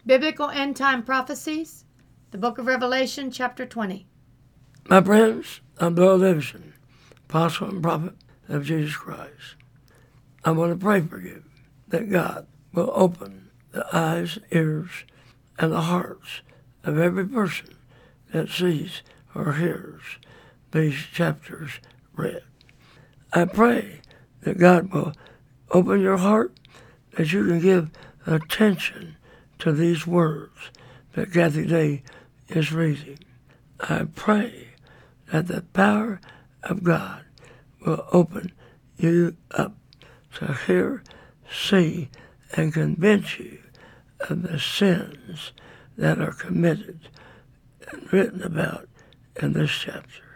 Biblical End Time Prophecies, the Book of Revelation, chapter 20. My friends, I'm Bill Davidson, apostle and prophet of Jesus Christ. I want to pray for you that God will open the eyes, ears, and the hearts of every person that sees or hears these chapters read. I pray that God will open your heart, that you can give attention to these words that Kathy Day is reading. I pray that the power of God will open you up to hear, see, and convince you of the sins that are committed and written about in this chapter.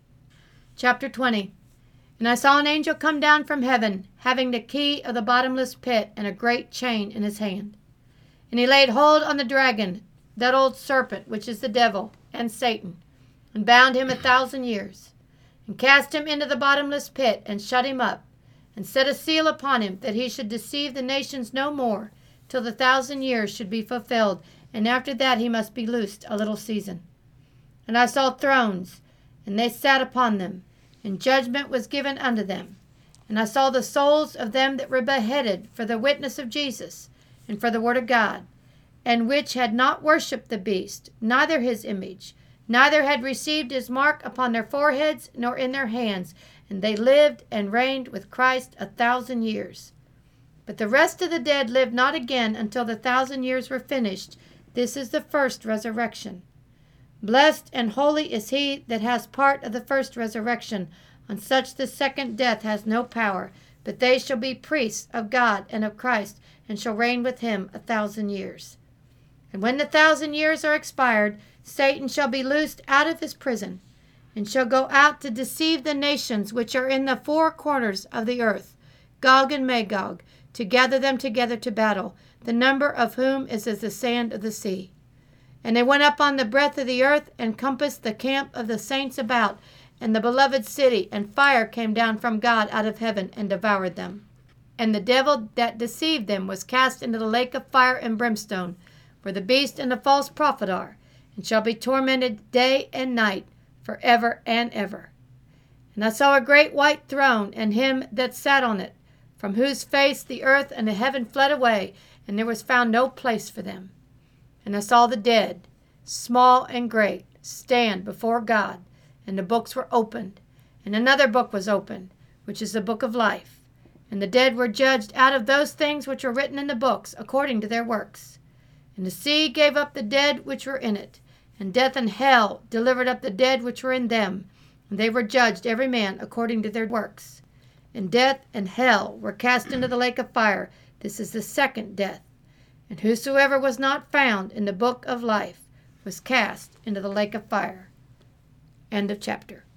Chapter 20. And I saw an angel come down from heaven, having the key of the bottomless pit and a great chain in his hand. And he laid hold on the dragon, that old serpent, which is the devil and Satan, and bound him 1,000 years, and cast him into the bottomless pit, and shut him up, and set a seal upon him, that he should deceive the nations no more, till the 1,000 years should be fulfilled, and after that he must be loosed a little season. And I saw thrones, and they sat upon them, and judgment was given unto them. And I saw the souls of them that were beheaded for the witness of Jesus, and for the word of God, and which had not worshipped the beast, neither his image, neither had received his mark upon their foreheads, nor in their hands, and they lived and reigned with Christ 1,000 years. But the rest of the dead lived not again until the 1,000 years were finished. This is the first resurrection. Blessed and holy is he that has part of the first resurrection. On such the second death has no power, but they shall be priests of God and of Christ, and shall reign with him 1,000 years. And when the 1,000 years are expired, Satan shall be loosed out of his prison, and shall go out to deceive the nations which are in the four corners of the earth, Gog and Magog, to gather them together to battle, the number of whom is as the sand of the sea. And they went up on the breadth of the earth, and compassed the camp of the saints about, and the beloved city, and fire came down from God out of heaven, and devoured them. And the devil that deceived them was cast into the lake of fire and brimstone, where the beast and the false prophet are, and shall be tormented day and night for ever and ever. And I saw a great white throne, and him that sat on it, from whose face the earth and the heaven fled away, and there was found no place for them. And I saw the dead, small and great, stand before God, and the books were opened. And another book was opened, which is the book of life. And the dead were judged out of those things which were written in the books, according to their works. And the sea gave up the dead which were in it, and death and hell delivered up the dead which were in them, and they were judged every man according to their works. And death and hell were cast into the lake of fire. This is the second death. And whosoever was not found in the book of life was cast into the lake of fire. End of chapter.